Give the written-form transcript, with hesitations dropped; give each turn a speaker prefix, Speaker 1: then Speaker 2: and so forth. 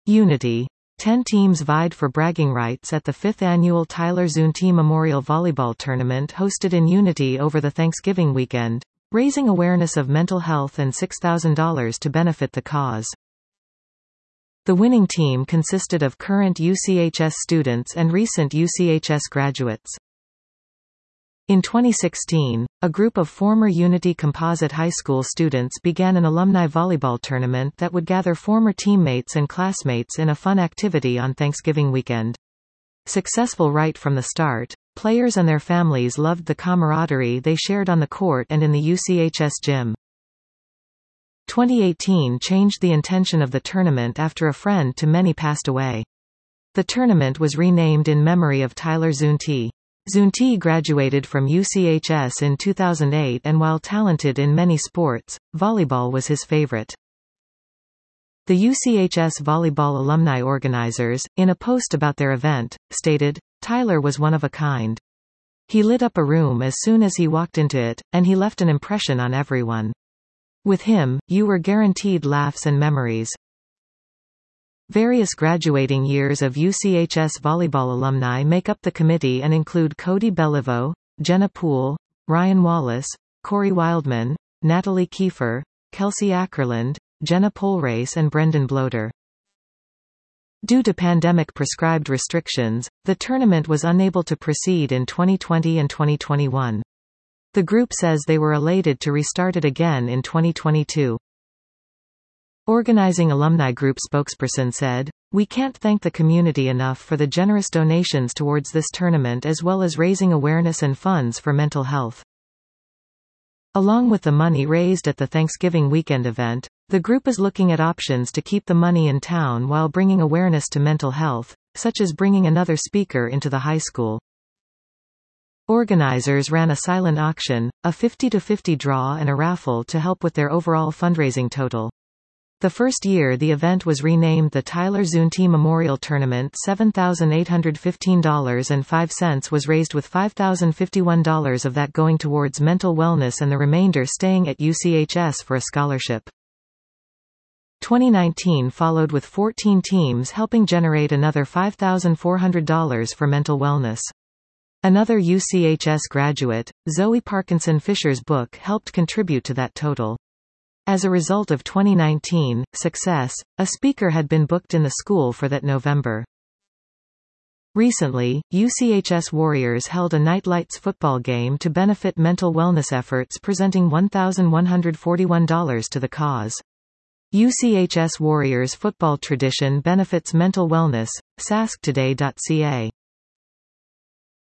Speaker 1: Unity. 10 teams vied for bragging rights at the 5th annual Tyler Zunte Memorial Volleyball Tournament hosted in Unity over the Thanksgiving weekend, raising awareness of mental health and $6,000 to benefit the cause. The winning team consisted of current UCHS students and recent UCHS graduates. In 2016, a group of former Unity Composite High School students began an alumni volleyball tournament that would gather former teammates and classmates in a fun activity on Thanksgiving weekend. Successful right from the start, players and their families loved the camaraderie they shared on the court and in the UCHS gym. 2018 changed the intention of the tournament after a friend to many passed away. The tournament was renamed in memory of Tyler Zunte. Zunte graduated from UCHS in 2008 and while talented in many sports, volleyball was his favorite. The UCHS volleyball alumni organizers, in a post about their event, stated, "Tyler was one of a kind. He lit up a room as soon as he walked into it, and he left an impression on everyone. With him, you were guaranteed laughs and memories." Various graduating years of UCHS volleyball alumni make up the committee and include Cody Belliveau, Jenna Poole, Ryan Wallace, Corey Wildman, Natalie Kiefer, Kelsey Ackerland, Jenna Polrace and Brendan Bloater. Due to pandemic-prescribed restrictions, the tournament was unable to proceed in 2020 and 2021. The group says they were elated to restart it again in 2022. Organizing Alumni Group spokesperson said, "We can't thank the community enough for the generous donations towards this tournament as well as raising awareness and funds for mental health." Along with the money raised at the Thanksgiving weekend event, the group is looking at options to keep the money in town while bringing awareness to mental health, such as bringing another speaker into the high school. Organizers ran a silent auction, a 50-50 draw and a raffle to help with their overall fundraising total. The first year the event was renamed the Tyler Zunte Memorial Tournament. $7,815.05 was raised with $5,051 of that going towards mental wellness and the remainder staying at UCHS for a scholarship. 2019 followed with 14 teams helping generate another $5,400 for mental wellness. Another UCHS graduate, Zoe Parkinson Fisher's book helped contribute to that total. As a result of 2019 success, a speaker had been booked in the school for that November. Recently, UCHS Warriors held a Night Lights football game to benefit mental wellness efforts, presenting $1,141 to the cause. UCHS Warriors football tradition benefits mental wellness. sasktoday.ca